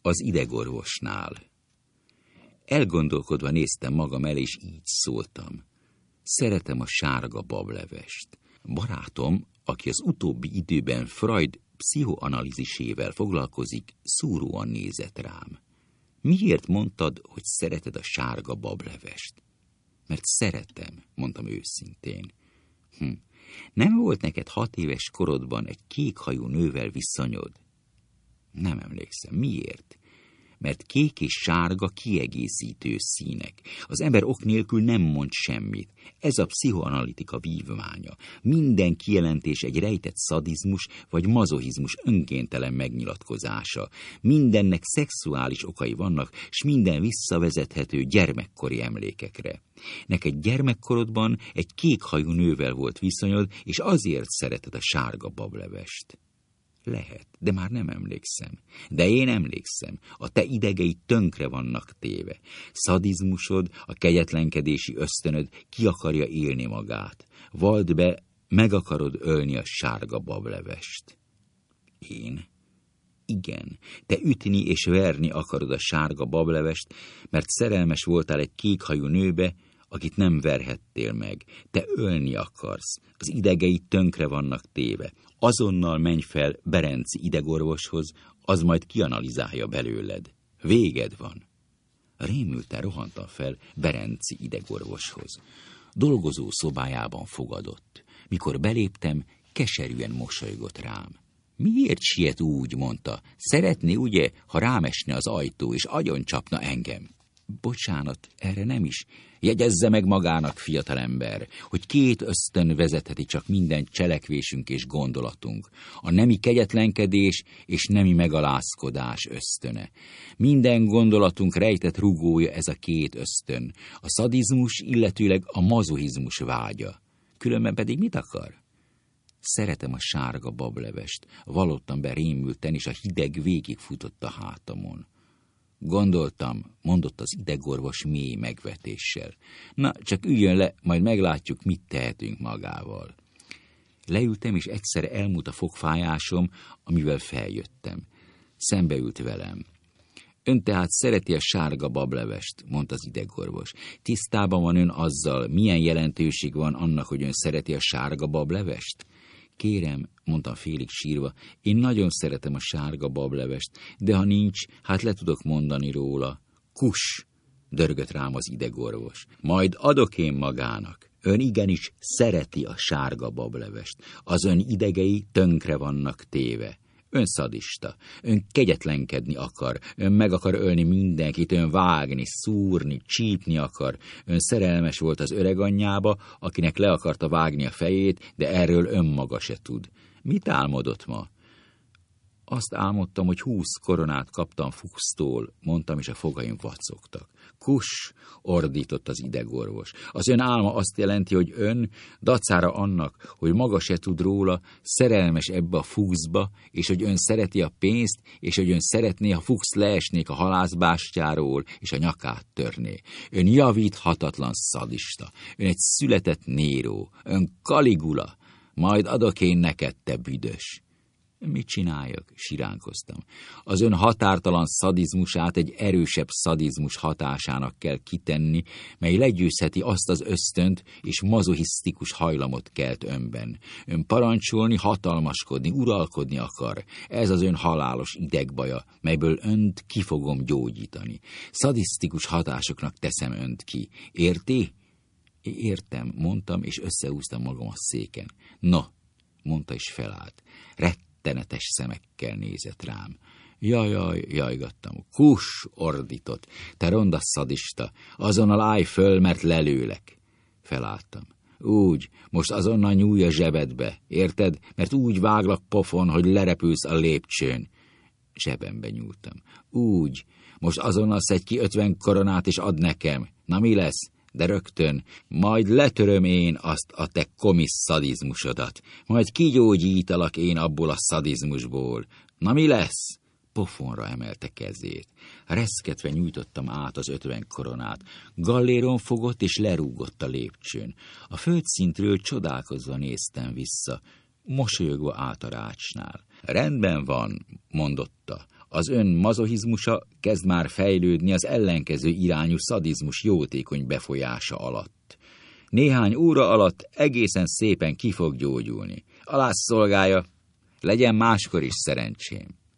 Az idegorvosnál. Elgondolkodva néztem magam el, és így szóltam. Szeretem a sárga bablevest. Barátom, aki az utóbbi időben Freud pszichoanalízisével foglalkozik, szúróan nézett rám. Miért mondtad, hogy szereted a sárga bablevest? Mert szeretem, mondtam őszintén. Nem volt neked 6 éves korodban egy kékhajú nővel viszonyod? Nem emlékszem. Miért? Mert kék és sárga kiegészítő színek. Az ember ok nélkül nem mond semmit. Ez a pszichoanalitika vívmánya. Minden kijelentés egy rejtett szadizmus vagy mazochizmus önkéntelen megnyilatkozása. Mindennek szexuális okai vannak, s minden visszavezethető gyermekkori emlékekre. Neked gyermekkorodban egy kékhajú nővel volt viszonyod, és azért szereted a sárga bablevest. Lehet, de már nem emlékszem. De én emlékszem, a te idegeid tönkre vannak téve. Szadizmusod, a kegyetlenkedési ösztönöd ki akarja élni magát. Valld be, meg akarod ölni a sárga bablevest. Én? Igen, te ütni és verni akarod a sárga bablevest, mert szerelmes voltál egy kékhajú nőbe, akit nem verhettél meg. Te ölni akarsz, az idegeid tönkre vannak téve. Azonnal menj fel Berenczy idegorvoshoz, az majd kianalizálja belőled. Véged van. Rémülten rohantam fel Berenczy idegorvoshoz. Dolgozó szobájában fogadott. Mikor beléptem, keserűen mosolygott rám. Miért siet úgy, mondta. Szeretné, ugye, ha rámesne az ajtó, és agyoncsapna engem? Bocsánat, erre nem is. Jegyezze meg magának, fiatalember, hogy 2 ösztön vezetheti csak minden cselekvésünk és gondolatunk. A nemi kegyetlenkedés és nemi megalázkodás ösztöne. Minden gondolatunk rejtett rugója ez a 2 ösztön. A szadizmus, illetőleg a mazochizmus vágya. Különben pedig mit akar? Szeretem a sárga bablevest, vallottam be rémülten, és a hideg végigfutott a hátamon. Gondoltam, mondott az idegorvos mély megvetéssel. Na, csak üljön le, majd meglátjuk, mit tehetünk magával. Leültem, és egyszer elmúlt a fogfájásom, amivel feljöttem. Szembeült velem. Ön tehát szereti a sárga bablevest, mondta az idegorvos. Tisztában van ön azzal, milyen jelentőség van annak, hogy ön szereti a sárga bablevest? Kérem, mondtam félig sírva, én nagyon szeretem a sárga bablevest, de ha nincs, hát le tudok mondani róla. Kus, dörgött rám az idegorvos. Majd adok én magának. Ön igenis szereti a sárga bablevest. Az ön idegei tönkre vannak téve. Ön szadista, ön kegyetlenkedni akar, ön meg akar ölni mindenkit, ön vágni, szúrni, csípni akar. Ön szerelmes volt az öreganyjába, akinek le akarta vágni a fejét, de erről önmaga se tud. Mit álmodott ma? Azt álmodtam, hogy 20 koronát kaptam Fuchstól, mondtam, és a fogaim vacogtak. Kus, ordított az idegorvos. Az ön álma azt jelenti, hogy ön, dacára annak, hogy maga se tud róla, szerelmes ebbe a Fuchsba, és hogy ön szereti a pénzt, és hogy ön szeretné, ha Fuchs leesnék a halászbástyáról, és a nyakát törné. Ön javíthatatlan szadista. Ön egy született Néró. Ön Caligula. Majd adok én neked, te büdös. Mit csináljak? Siránkoztam. Az ön határtalan szadizmusát egy erősebb szadizmus hatásának kell kitenni, mely legyőzheti azt az ösztönt és mazochisztikus hajlamot kelt önben. Ön parancsolni, hatalmaskodni, uralkodni akar. Ez az ön halálos idegbaja, melyből önt ki fogom gyógyítani. Szadisztikus hatásoknak teszem önt ki. Érti? Értem, mondtam, és összehúztam magam a széken. No, mondta, és felállt. Rettenetes szemekkel nézett rám. Jaj, jajgattam. Kus, ordított. Te ronda szadista, azonnal állj föl, mert lelőlek. Felálltam. Úgy, most azonnal nyújj a zsebedbe, érted? Mert úgy váglak pofon, hogy lerepülsz a lépcsőn. Zsebembe nyúltam. Úgy, most azonnal szedj ki 50 koronát, és add nekem. Na mi lesz? De rögtön, majd letöröm én azt a te komisz szadizmusodat, majd kigyógyítalak én abból a szadizmusból. Na mi lesz? Pofonra emelte kezét. Reszketve nyújtottam át az 50 koronát. Galléron fogott és lerúgott a lépcsőn. A földszintről csodálkozva néztem vissza, mosolyogva át a rácsnál. Rendben van, mondotta. Az ön mazochizmusa kezd már fejlődni az ellenkező irányú szadizmus jótékony befolyása alatt. Néhány óra alatt egészen szépen ki fog gyógyulni. Alászolgálja, legyen máskor is szerencsém.